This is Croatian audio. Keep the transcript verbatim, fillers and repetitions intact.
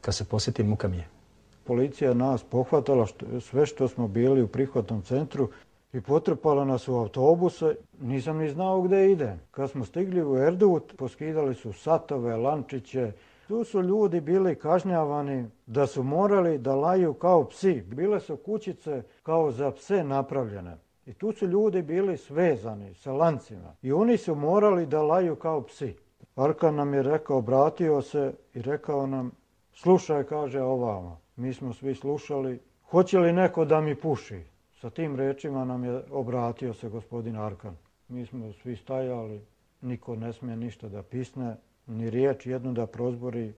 kad se posjeti muka mi je. Policija nas pohvatala što, sve što smo bili u prihvatnom centru i potrpala nas u autobuse. Nisam ni znao gdje idem. Kad smo stigli u Erdut, poskidali su satove, lančiće. Tu su ljudi bili kažnjavani da su morali da laju kao psi. Bile su kućice kao za pse napravljene. I tu su ljudi bili svezani sa lancima. I oni su morali da laju kao psi. Arkan nam je rekao, obratio se i rekao nam, slušaj, kaže, ovamo. Mi smo svi slušali. Hoće li neko da mi puši? Sa tim rečima nam je obratio se gospodin Arkan. Mi smo svi stajali. Niko ne smije ništa da pisne, ni riječ jednu da prozbori.